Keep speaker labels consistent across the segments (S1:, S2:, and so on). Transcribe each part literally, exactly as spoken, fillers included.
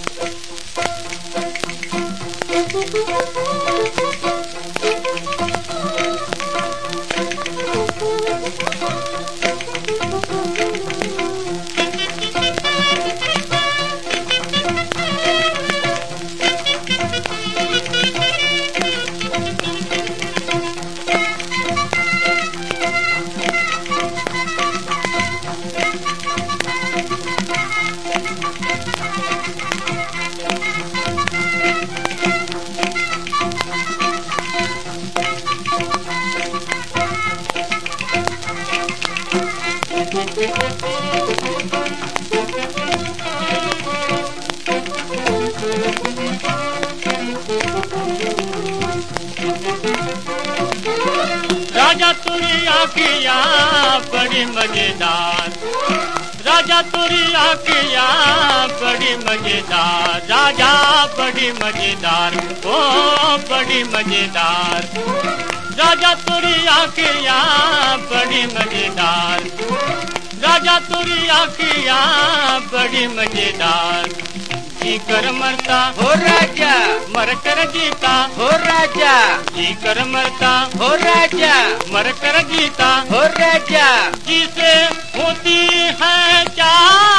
S1: राजा तुरी आखिया बड़ी मजेदार, राजा तुरी आखिया बड़ी मजेदार, राजा बड़ी मजेदार, ओ बड़ी मजेदार। राजा तुरी आखिया बड़ी मजेदार, राजा तुरी आखिया बड़ी मजेदार। जी कर मरता
S2: हो राजा,
S1: मर कर जीता
S2: हो राजा,
S1: जी कर मरता
S2: हो राजा,
S1: मर कर जीता
S2: हो राजा।
S1: जिसे होती है क्या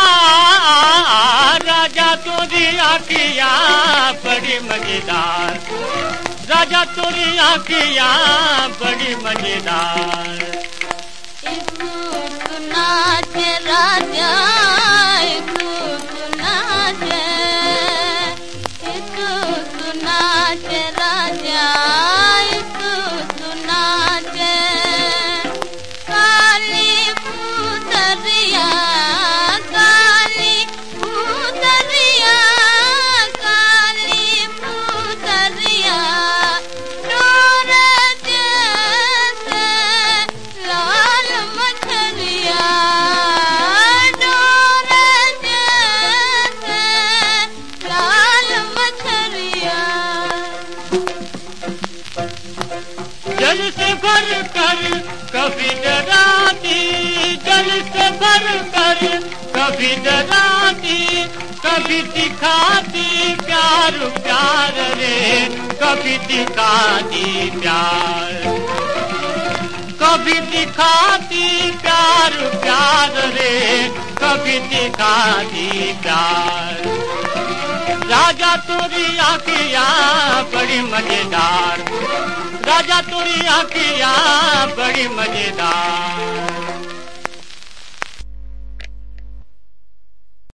S1: राजा तुरी आखिया बड़ी मजेदार, राजा तुरी आखिया बड़ी मजेदार।
S3: नाचे राजा नाचे, नाचे राजा नाचे। काली पुतरिया काली पुतरिया काली पुतरिया डोर जैसे लाल मछलिया, डोर जैसे लाल मछलिया।
S1: जल से भर कर कभी डराती, जल से भर कर कभी डराती, कभी दिखाती प्यार प्यार रे, कभी दिखाती प्यार, कभी दिखाती प्यार प्यार रे, कभी दिखाती प्यार। राजा तुरी आखिया बड़ी मजेदार, राजा तुरी आखिया बड़ी मजेदार।